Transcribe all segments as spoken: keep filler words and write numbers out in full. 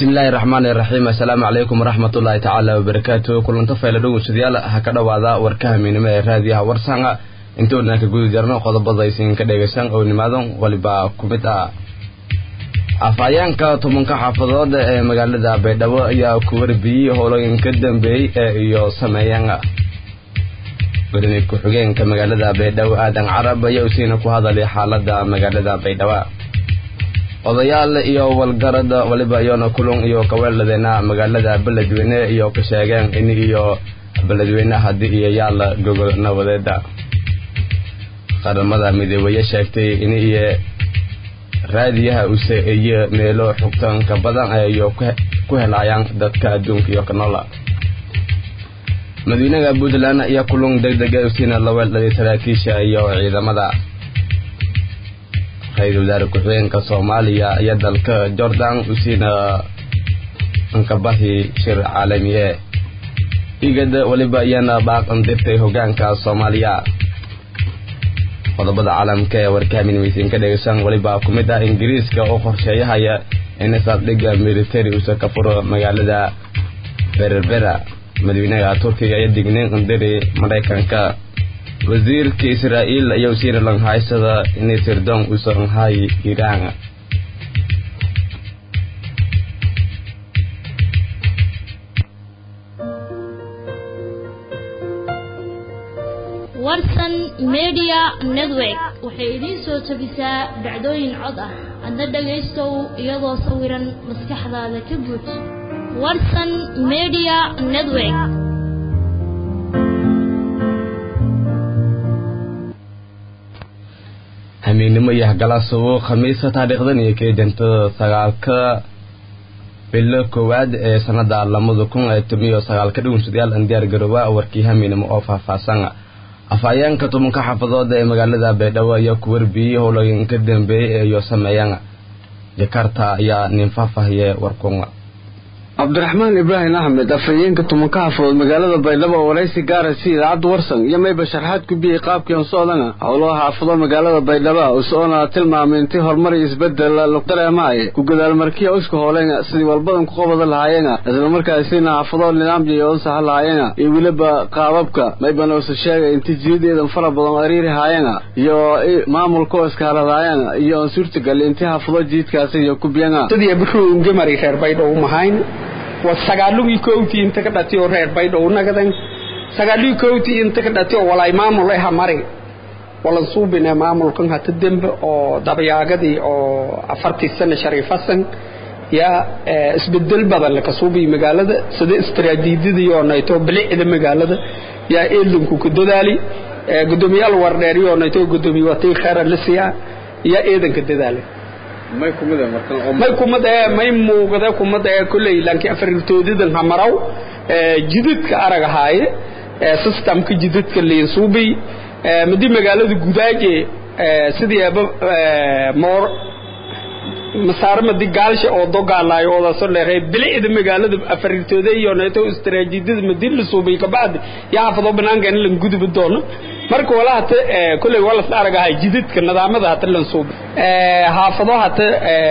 بسم الله الرحمن الرحيم السلام عليكم ورحمة الله تعالى وبركاته كل انتفع لدو سديال هكذا وعدا وركاه من ما يراديها ورسانا انتو انك قول جرنا قد بضايسين كدهيسان او نمادون ولبا كمتا afayeenka tumanka xaafadooda ee magaalada Baydhabo ayaa ku warbiyay howlooyinka dambeeyay ee iyo sameeyaan barnaamijka xogeenka magaalada Baydhabo aadan carab ayaa usiina ku hadalay xaaladda magaalada Baydhabo odayaal iyo walgarada waliba ayana kulun iyo kaweeladeena magaalada Beledweyne iyo ka sheegeen in iyo Beledweyne hadii iyo yaala gogol nabadeeda qaramada midoobay sheegtay in iyo raadiyaha uu saeeyo meelo xogtaan ka badan ay ku helayaan dadka adduunka iyo kanola madiinaha Puntland ayaa kulun degdeg ah sina lawal dhalinyarada saraakiisha iyo ciidamada ra'iisul wasaare ku-xigeenka Soomaaliya iyo dalka Jordan usina anka bahi shir caalami ah igada waliba ayana baaqan dirtay hogaanka Soomaaliya qodobada caalamka ee warkaamin weysiin ka dhageysan waliba kumida Ingiriiska oo qorsheeyay in saadhiga military uu ka furo magaalada Berbera madaxweynaha Turkiga ayaa digniin u diray Mareykanka wasiirka Israa'iil ayaa sii lan haysada in sirdoon uu soo hay Iran warsan media network waxay idin soo tabisaa dhacdooyin cod ah adna dhageysto iyadoo sawiran maskaxdaada ka buux warsan media network hameenimo yahay galaasoo khamiis taariikhdan iyo keedanta sagaalka bilo koowaad ee sanada laba kun iyo sagaal ka dhigeen su'aal aan diyaar garooba warkii hameenimo oo faahfaahsan afayeenka tumanka xaafadooda ee magaalada Baydhabo ayaa ku warbiyay howlooyinka dambeeyay iyo sameeyaan Jakarta ayaa nin faahfaahiyay warkoonga Abdurrahman Ibrahim Ahmed afayeenka tumanka xaafadooda magaalada Baydhabo waraysi gaar ah si idaacad warsan iyo mayba sharaxaad ku bixiyay qaabkii aan soodana howlaha xaafadooda magaalada Baydhabo oo soona tilmaamay intii horumar iyo isbedel la dareemay ku gadaal markii isku hooleena sidii walbadan ku qabada lahaayeen isla markaasina xaafadooda nidaam iyo sax lahaayeen iyo waliba qaababka mayba noo soo sheegay intii jiideedan fara badan ariiri haayeen iyo maamulka iskaaladaayeen iyo suurtagal intii xaafadooda jiidkaas iyo ku biyana sidii buxuu ngamari reer Baydhabo mahayn wasagaalugi koowti inta ka dhati oo reer Baydhabo nagadan sagaalugi koowti inta ka dhati oo walay maamul ay hamari wala suubina maamulkan hata dambe oo dabayaagadii oo afartii sano shariifasan ya isbedel badan la ka suubi magaalada sida istiraatiijiyadii oo nayto bilicda magaalada ya eelinku ku dadaali gudoomiyaal wardheeriyo nayto gudoomiye watay khayr la siya ya eedanka dadaali may kumada markan may kumada may muuqda kumada kulay laakiin afartoodidan hamaraw jidadka aragahay systemka jidadka leesuubay midi magaalada gudaaje sidii aba moor masaarmadi gaalsha oo dogaalay oo soo leeyahay bilicda magaalada afartoodey iyo neeto istiraatiijiyada madin la suubay ka baad yaa xafado banaanka in la gudub doono marka wala hata kulay wala aragahay jidadka nidaamada hata la suubay ee xafado hata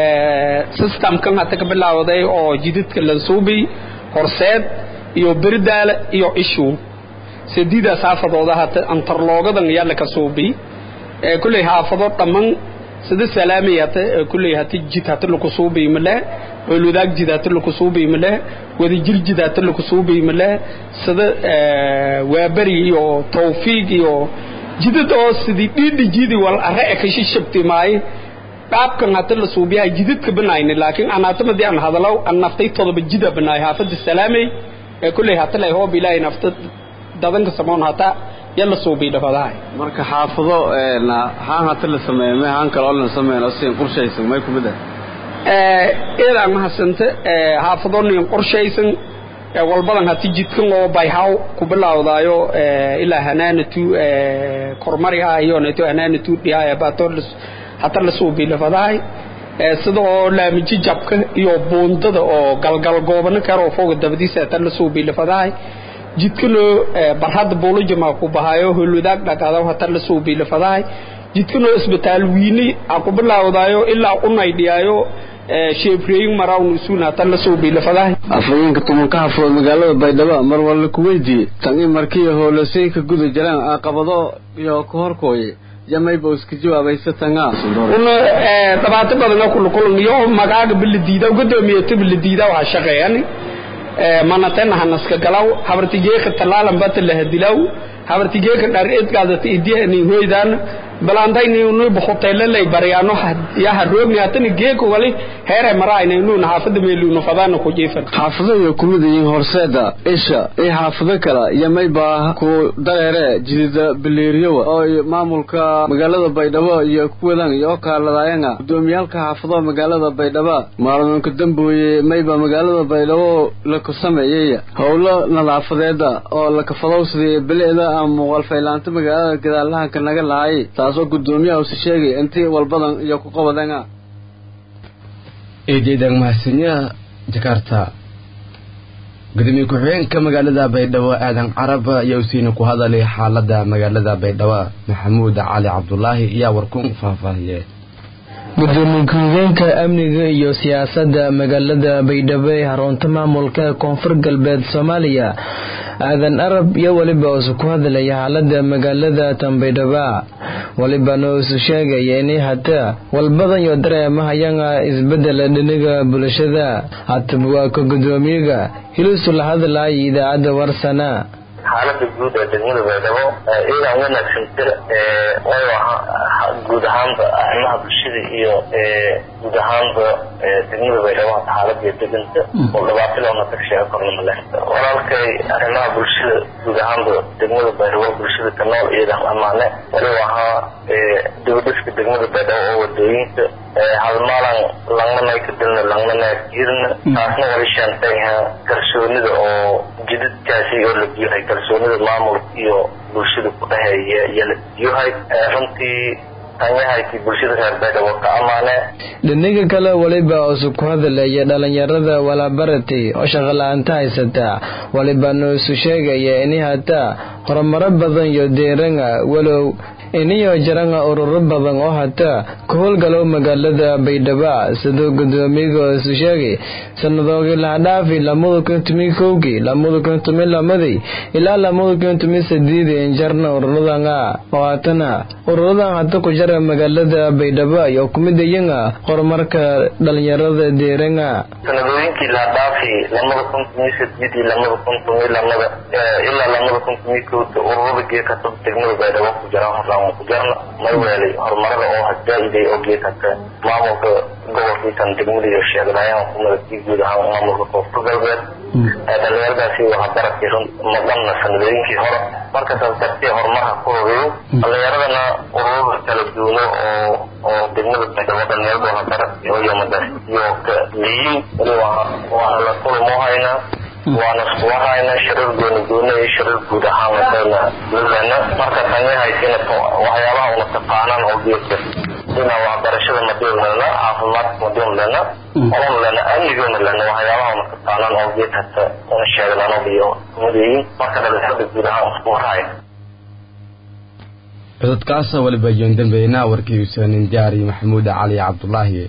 system kan hata ka bilaawday oo jidadka la suubay horseed iyo birdaal iyo ishu sidida saafadooda hata antarloogadan yaa la ka suubay ee kulay xafado dhaman sida salaamiyada kulay hata jidata lagu suubay mala walaag jidata lagu suubay mala wada jir jidata lagu suubay mala sida waabari iyo tawfiiq iyo jidada oo sidii dhidi jidi wal array ka shishibti maay qaabkan hata la suubiyaa jidadka banaayna laakiin anaatamadii aan hadalaw an naftay todoba jida banaay haafada salaamay ee kulay hata la hoob ilaahay nafta dadanka samoon hata yalla suubi dhafadahay marka xaafado ee haan hata la sameeyay haan kale oo la sameeyay siin qorshaysan may ku midaa ee ila ma hasanta ee xaafado nin qorshaysan ee walbadan hati jidkan loo bayhaw ku bilaawdaayo ee ila hanaanatu ee kormari ah iyo neeto hanaanatu dhiyaa baator hata la suubi dhafadahay ee sidoo laamiji jabka iyo boondada oo galgal goobana karo foog dabadiisa hata la suubi dhafadahay jidkano barhad boolojama ku bahayo huludaag dhaqaado hata la suubi dhafadahay jidkano isbitaal wiini aku bilaawdaayo ilaa unay dhiyaayo sheebreying marawn isuna tan la soo biilafadahay afayeenka tumanka xafood magaalada Baydhabo mar wala ku weydiiyay tan in markii hoolasay ka guda jiraan aqabado iyo ka horkooyay jamay booska jawaabaysa tanga una tabaata badan ku kulmiyo magaaga bildiida gudoomiye bildiida waxa shaqeeyaan ee manatan hanaska galaw habartigee ka talaalan batal la hadilaw habartigee ka dhareed qaadata ideen hooydan balaandayni uu boqotay lay bariyaano ya haroobni hatani geeko wali heeray maraayna inuu xaafada meeluna fadana ku jeefan xaafada iyo kumidii horseeda isha ee xaafada kala yamay baa ku dareere jidida bileeriyo oo maamulka magaalada Baydhabo iyo kuwadan iyo kaaladayanga gudoomiyalka xaafada magaalada Baydhabo maalinka dambeeyay mayba magaalada Baydhabo la ku sameeyay howlo nadaafadeeda oo la ka fadowsaday bileeda ama walfaylaanta magaalada gadaalaha ka naga laayay taasoo gudoomiyaha uu sheegay intii walbadan iyo ku qabadana eedeedan mahasiniya Jakarta gudoomiye ku-xigeenka magaalada Baydhabo aadan carab ayaa siina ku hadalay xaaladda magaalada Baydhabo Maxamuud Cali Cabdullaahi iyo warkun faahfaahiyay gudoomiye ku-xigeenka amniga iyo siyaasadda magaalada Baydhabo ee xarunta maamulka koonfur galbeed Soomaaliya aadan arab iyo waliba oo ku hadlay xaaladda magaalada Baydhabo waliba noo sheegay in hata walbadan iyo dareemahayanga isbedel dhinaca bulshada hatba ka gudoomiyaha hilusul hadlay idaacada warsana xaaladda guud ee degmada Baydhabo ee wanaagsan ee way guud ahaan arrimaha bulshada iyo guud ahaan degmada Baydhabo xaaladda degmada oo dhibaato loo naqshay korna leh walaalkay arrimaha bulshada guud ahaan degmada Baydhabo bulshada ka nool iyo amaane wali waxa dowladda degmada Baydhabo oo wadooyinka hal maalan langna ka dilna langna jirna taasna wali shantay kalsoonida oo jidadkaasi oo la diiray kalsoonida maamul iyo bulshada ku dhaheeya iyo la diiray runtii tanyahay bulshada reer Baydhabo ka amaane dhinaca kale waliba oo ku hadlaya dhalinyarada wala baratay oo shaqo la'aanta haysata waliba noo sheegay in hata horumar badan iyo deeranga walow iniyo jaranga ururo badan oo hata ka howlgalo magaalada Baydhabo sidoo gudoomiyaha uu sheegay sanadooda la dhaafi lamada kuntumikowgi lamada kuntumilamadii ilaa lamada kuntumisadii injarna ururadanga oo hatana ururadan hata ku jira magaalada Baydhabo iyo kumidayanga horumarka dhalinyarada deeranga sanadooyinkii la dhaafi lamada kuntumisadii lamada kuntumilamada ilaa lamada kuntumikowgi ururada geeka degmada Baydhabo ku jira ku jarna marwalay horumarada oo hadaayiday oo geekata maamulka gobolka degmada iyo sheegayaan kumadii guud ahaan maamulka koonfur galbeed dhalinyaradaasi waxa barakay madana sanadooyinkii hore marka sababtay horumarka ku horeeyo dhalinyaradana ururada kala duwan oo oo degmada Baydhabo dhalinyarada waxa barakay oo yamadaas iyo liin waa la kulmohayna وانا سواهاينا شرر دون دون شرر guud ahaan wadana lana marka tanyahay sinato waxyaalaha uu taqaanaan oo geedka ina wax barashada madowlana caafimaad madowlana oo lana amnigoona lana waxyaalaha uu taqaanaan oo geedka oo sheegaano biyo mudii marka dhalinyarada guud ahaan suwahay dadkaas waliba joon dambeeyna warkii Usaanin Diyaari Maxamuud Cali Cabdullaahi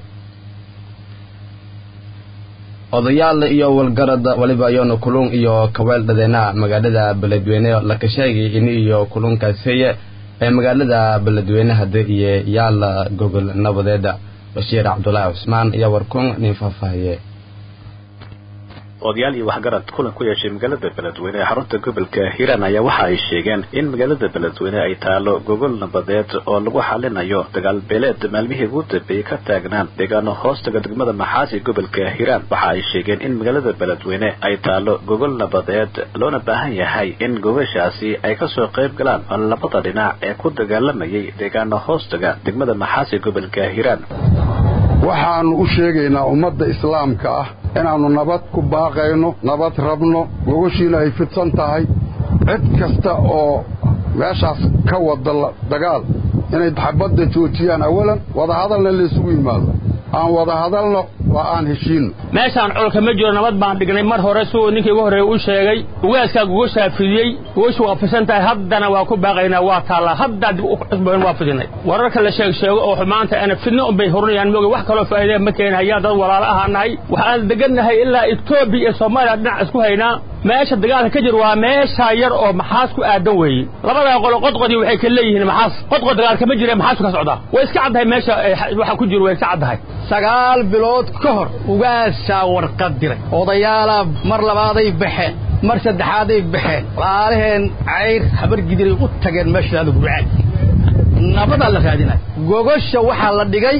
odayaal iyo walgarada waliba ayana kulun iyo kabeel dhadeena magaalada Beledweyne la ka sheegay in iyo kulunkaasi ee magaalada Beledweyne hadda iyo yaala Google nabadeeda Bashiir Cabdullaahi Usmaan iyo warkun nin faahfaahiyay odayaal iyo waxgarad kulan ku yeeshay magaalada Beledweyne ee xarunta gobolka Hiiraan ayaa waxa ay sheegeen in magaalada Beledweyne ay taalo gogol nabadeed oo lagu xalinayo dagaal beeleed maalmihii ugu dambeeyay ka taagnaan deegaano hoostaga degmada Maxaasi gobolka Hiiraan waxa ay sheegeen in magaalada Beledweyne ay taalo gogol nabadeed loona baahan yahay in gogoshaasi ay ka soo qayb galaan labada dhinac ee ku dagaalamayay deegaano hoostaga degmada Maxaasi gobolka Hiiraan waxaan u sheegaynaa ummadda islaamka ah inaanu nabad ku baaqayno nabad rabno gogoshiina ay fidsan tahay cid kasta oo meeshaas ka wada dagaal inay xabadda joojiyaan awalan wada hadalna la isugu yimaado aan wada hadalno waa aan heshiino meeshaan colka ma jiro nabad baan dhignay mar hore soo ninkii ugu horeeyay uu sheegay ugaaska ugu shaafiyay ugu waa fasantahay haddana waa ku baaqaynaa waa taala hadda dib u cusbaan waa fidinay wararka la sheeg sheego oo xumaanta ana fidno oo bay horunayaan mooga wax kale oo faa'iido ma keenaya dad walaal ahanahay waxaan deganahay ilaa Itoobiya iyo Soomaaliya dhinac isku haynaa meesha dagaalka ka jir waa meesha yar oo maxaas ku aadan weeyay labada qolo qodqodi waxay ka leeyihiin maxaas qodqod dagaalka ma jira maxaas ka socda way iska cadahay meesha waxa ku jir way iska cadahay sagaal bilood ka hor ugaasha warqad diray odayaala mar labaaday baxeen mar saddexaaday baxeen walaalaheen cayr habar gidiray u tageen meesha gurcaan nabada la raadinay gogosha waxa la dhigay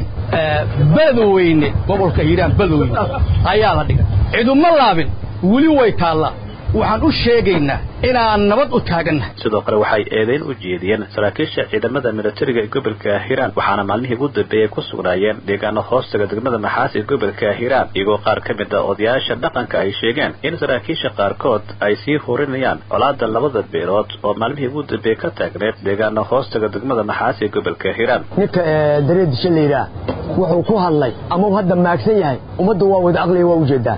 badweyne gobolka Hiiraan badweyne ayaa la dhigay ciduma laabin wali way taala waxaan u sheegaynaa inaan nabad u taaganahay sidoo kale waxay eedeyn u jeediyeen saraakiisha ciidamada militariga ee gobolka Hiiraan waxaana maalmihii ugu dambeeyay ku sugnaayeen deegaano hoostaga degmada Maxaas ee gobolka Hiiraan iyagoo qaar ka mid ah odayaasha dhaqanka ay sheegeen in saraakiisha qaarkood ay sii horinayaan colaadda labada beelood oo maalmihii ugu dambeeyay ka taagneed deegaano hoostaga degmada Maxaas ee gobolka Hiiraan ninka dareed shaleeyra wuxuu ku hadlay ama uu hadda maagsan yahay ummaddu waa wada aqli waa u jeedaa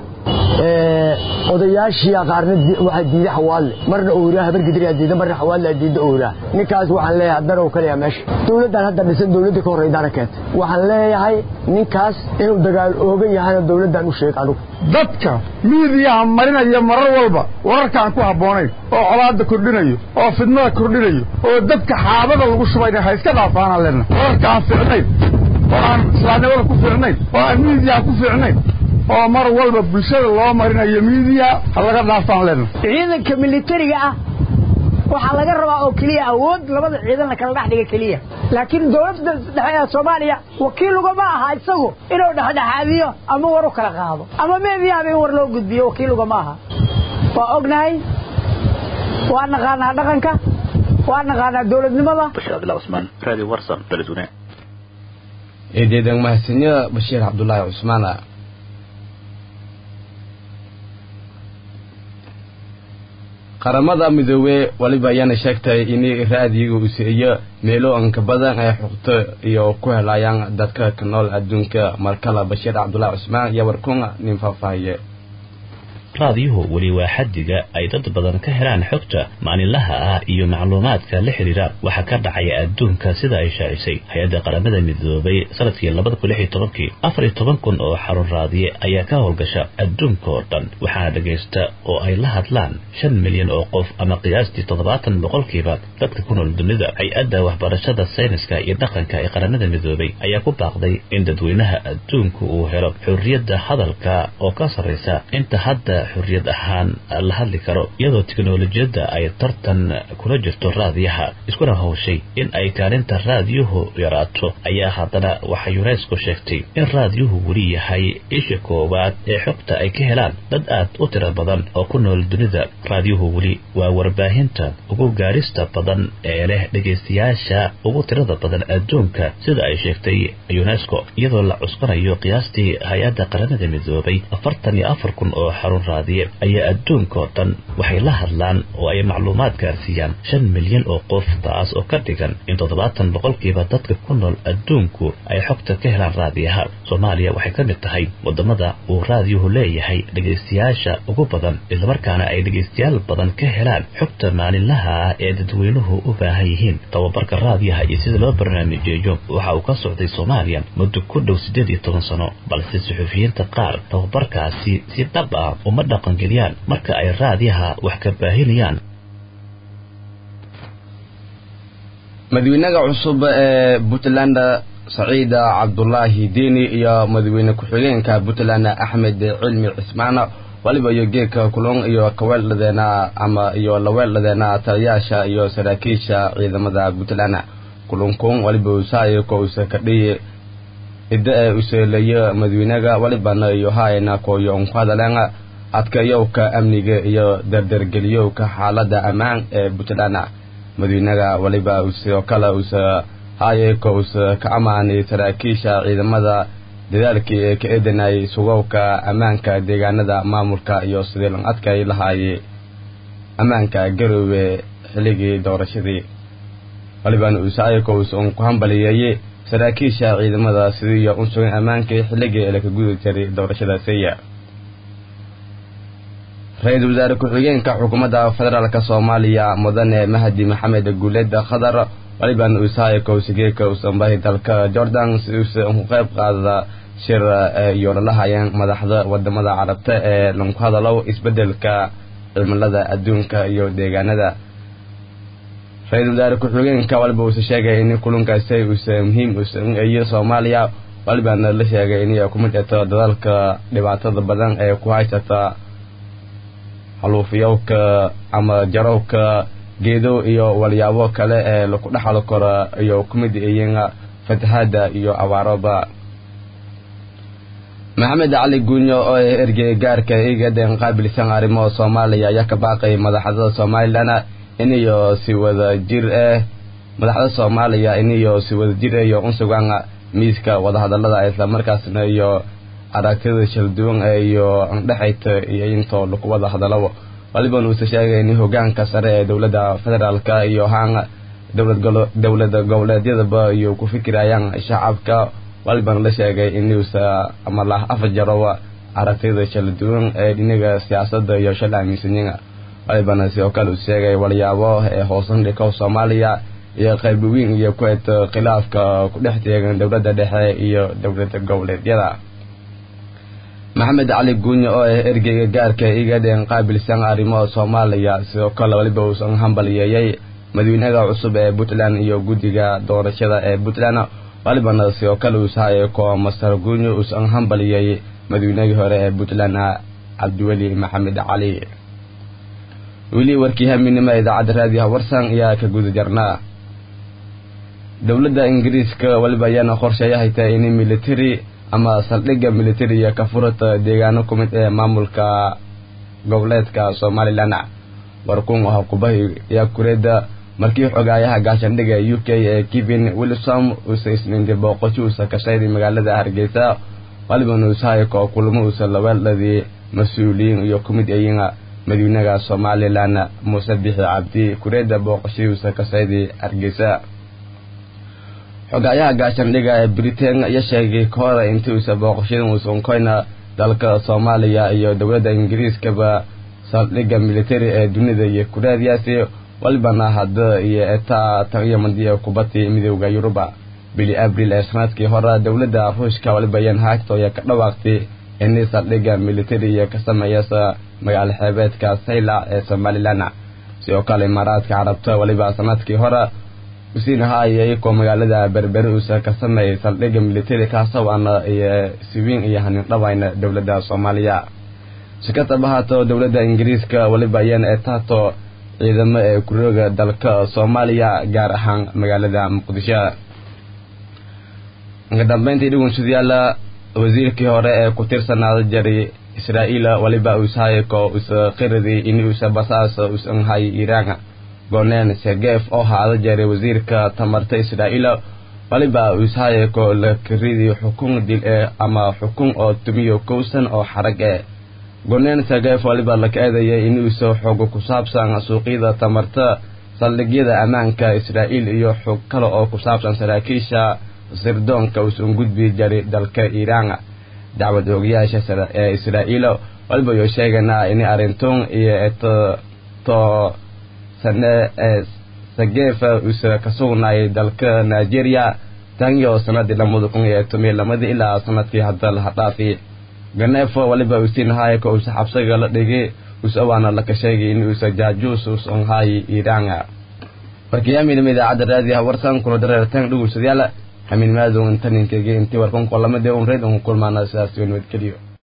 ee odayaashii qaarna waxa diiday xawaale marna uu yiraahdo habar gidriya diiday marna xawaale diiday uu yiraahdo ninkaas waxaan leeyahay haddana uu kaliya meesha dawladdan hadda dhisan dawladda ka horeeyay keed waxaan leeyahay ninkaas inuu dagaal ooga yahay dawladdan u sheeg anigu dadka miidiyaha marinaya marar walba wararkaan ku habboonayn oo colaadda kordhinayo oo fidnada kordhinayo oo dadka xaabada lagu shubayna ha iska dhaafaan leena wararkaan fiicnayn oo aan islaamnimada ku fiicnayn oo aan miidiyaha ku fiicnayn oo mar walba bulshada loo marinayo miidiya laga dhaafaan leena ciidanka militariga ah waxa laga rabaa oo kaliya awood labada ciidan la kala dhaxdhiga kaliya laakiin dawladda dhexe ee Soomaaliya wakiil uga ma aha isagu inuu dhaxdhaxaadiyo ama war u kala qaado ama meediyaha bay war loo gudbiyo wakiil uga ma aha waa ognahay waa naqaanaa dhaqanka waa naqaanaa dawladnimada Bashiir Abdullahi Usmaan Radio Warsan Beledweyne eedeedan mahadsanyo Bashiir Abdullahi Usmaan qaramada midowee waliba ayana sheegtay in raadiga uu siiyo meelo anka badan ay xuqto iyo ku helayaan dadka ka nool adduunka markala Bashiir Abdullahi Usmaan iyo warkun nin faahfaahiye raadiyuhu wali waa xadiga ay dad badan ka helaan xogta maalinlaha ah iyo macluumaadka la xiriira waxa ka dhacaya adduunka sida ay shaacisay hay'adda qaramada midoobay sanadkii laba kun iyo toban afar iyo toban kun oo xarun raadiye ayaa ka howlgasha adduunka oo dhan waxaana dhageysta oo ay la hadlaan shan milyan oo qof ama qiyaastii toddobaatan boqolkiiba dadka ku nool dunida hay'adda waxbarashada sayniska iyo dhaqanka ee qaramada midoobay ayaa ku baaqday in dadweynaha adduunku uu helo xurriyadda hadalka oo ka sarreysa inta hadda xurriyad ahaan la hadli karo iyadoo tiknoolajiyada ay tartan kula jirto raadiyaha iskuna hawshay in ay kaalinta raadiyuhu yaraato ayaa haddana waxa UNESCO sheegtay in raadiyuhu weli yahay isha koowaad ee xogta ay ka helaan dad aad u tiro badan oo ku nool dunida raadiyuhu weli waa warbaahinta ugu gaarista badan ee leh dhegeystayaasha ugu tirada badan adduunka sida ay sheegtay UNESCO iyadoo la cuskanayo qiyaastii hay-adda qaramada midoobay afartan iyo afar kun oo xarun raadiye ayaa adduunka oo dhan waxay la hadlaan oo ay macluumaad gaarsiiyaan shan milyan oo qof taas oo ka dhigan in toddobaatan boqolkiiba dadka ku nool adduunku ay xogta ka helaan raadiyaha Soomaaliya waxay ka mid tahay wadamada uu raadiyuhu leeyahay dhegeystayaasha ugu badan islamarkaana ay dhegeystayaal badan ka helaan xogta maalinlaha ee dadweynuhu u baahan yihiin tababarka raadiyaha iyo sida loo barnaamijyo waxa uu ka socday Soomaaliya muddo ku dhow sideed iyo toban sano balse suxufiyiinta qaar tababarkaasi si dhab ah uma dhaqan geliyaan marka ay raadiyaha wax ka baahinayaan madaxweynaha cusub ee Puntland Saciid Cabdullaahi Diini iyo madaxweyne ku-xigeenka Puntland Axmed Cilmi Cismaan waliba iyo geeka kulon iyo kaweeladeena ama iyo laweeladeena taliyaasha iyo saraakiisha ciidamada Puntland kulunkum waliba usaayo ko usakadhiye ida usaleeyo madaxweynaha waliba iyo hayna ko iyo qadalana adkayowka amniga iyo dardargeliyowka xaaladda ammaan ee Puntland madaxweynaha waliba usoo kala usa haye ko usa ka amaanay saraakiisha ciidamada dadaalkii ee ka eedanay sugowka ammaanka deegaanada maamulka iyo sidii lan adkay lahaayay ammaanka Garowe xilligii doorashadii waliba usaayo ko usa ku hambaliyay saraakiisha ciidamada sidii u sugan ammaanka xilligii la ka guda jiray doorashadaasiya ra-iisul wasaare ku-xigeenka xukuumadda federaalka soomaaliya mudane mahdi maxamed guuleed khadar waliban usahay kowsigeeka usanbahi dalka jordan si uusan ku qayb qaada shir iyo lahayeen madaxda wadamada carabta ee lagu hadalo isbedelka cimilada adduunka iyo deegaanada ra-iisul wasaare ku-xigeenka waliba uu sheegay in kulankaasi uu muhiim u yahay Soomaaliya waliba la sheegay in ay ku mid tahay dadalka dhibaatada badan ee ku haysata haluufyowka ama jarowka geedo iyo walyaabo kale ee lagu dhaxal karo iyo ku mid yihiin fatahaada iyo abaaraba maxamed cali guunyo oo ergey gaarka iga deen qaabilsan arrimo Soomaaliya ayaa ka baaqay madaxda Soomaaliland iniyo si wada jir ah madaxda Soomaaliya iniyo si wada jir iyo unsugan miiska wada hadalada isla markaasna iyo aragtida shilduun iyo dhaxayta iyo inta lagu wada hadalado waliba uu sheegay in hoggaanka sare ee dawladda federaalka iyo haan dawlad dawladda goboleedyada iyo ku fikirayaan shacabka waliba la sheegay in uu ama la afjaro aragtida shilduun ee dhinaca siyaasadda iyo shalaamiisniga waliba sidoo kale uu sheegay walyaabo ee hoosan dhika Soomaaliya iyo qayb weyn iyo ku eed khilaafka ku dhex taagan dawladda dhexe iyo dawladda goboleedyada maxamed cali guunyo oo ergeyga gaarka iga deen qaabilsan arrimo Soomaaliya sidoo kale waliba uu san hambaliyay madaxweynaha cusub ee Puntland iyo guddiga doorashada ee Puntland waliba sidoo kale uu saayay ko Masar Guunyo uu san hambaliyay madaxweynihii hore ee Puntland Cabdiweli Maxamed Cali wili warkii haminima idaacada raadiyaha warsan ayaa ka guda jarnaa dawladda Ingiriiska waliba yana qorshayahay in military ama saldhigga military ka furata deegaano ku mid ee maamulka goboleedka Somaliland warkun waxa ku bahay ya kureeda markii xogaayaha gaashandhiga U K ee Kevin Wilson uu saysnin booqasho ka shaqeeyay magaalada Hargeysa waliba uu sahay ko kulmo uu salawaladi mas'uuliyiin iyo ku mid ayeen madaxweynaha Somaliland Muuse Biixi Cabdi kureeda booqasho ka shaqeeyay Hargeysa xogaayaha gaashandhiga ee Britain ayaa sheegay kooda intii uu booqashada uu soo koyna dalka Soomaaliya iyo dawladda Ingiriiska ba saldhigga military ee dunida iyo kureediyaasi walbana hadda iyo eta tariya mandiya kubati midowga Yuruba bili April ee sanadkii hore dawladda Ruushka waliba yan haagto ya ka dhawaaqtay in saldhigga military ka sameeyay magaalo xeebeedka Sayla ee Somaliland sidoo kale Imaaraadka Carabta waliba sanadkii hore usina hayay ko magaalada Berbera uu ka sameeyay saldhigga military ka sawana iyo siwiin iyo hanin dhabayna dawladda Soomaaliya shirkadda bahato dawladda Ingiriiska waliba yan etaato ciidamo ee kurooga dalka Soomaaliya gaar ahaan magaalada Muqdisho ugu dambeyntii dhugunshiyaala wasiirkii hore ee ku tirsanaa jaray Israa'iil waliba uu sahay ko usaqiradi in uu sabasaas uu hay Iiraan gonen Sergey oo haada jaray wasiirka tamarta Israa'iil waliba uu sahay ko la kiridi xukun dil ee ama xukun oo tumiyo kowsan oo xarag ee gonen Sergey waliba la kaadayay in uu soo xogo ku saabsan suuqyada tamarta saldhigyada ammaanka Israa'iil iyo xog kale oo ku saabsan saraakiisha sirdoonka uu soo gudbi jaray dalka Iiraan dacwad ogayaasha sare ee Israa'iil waliba ay sheeganaa in arrintan iyo eto to sana sageefa usa ka sugnay dalka Nigeria tan iyo sanadii lamada kun iyo toban lamada ilaa sanadkii hadda la dhaafi ganefo waliba uu sinahay ko uu xabsiga la dhigay usawana la ka sheegay in uu sajaajuus uu soo hay Iiraan warkiyami idaacada raadiyaha warsan kula dareertan dhugunsadayaal hamin maadu intan inkege intii warkan qolamada oo reed oo kulmaana sidaas weyn wad kaliyo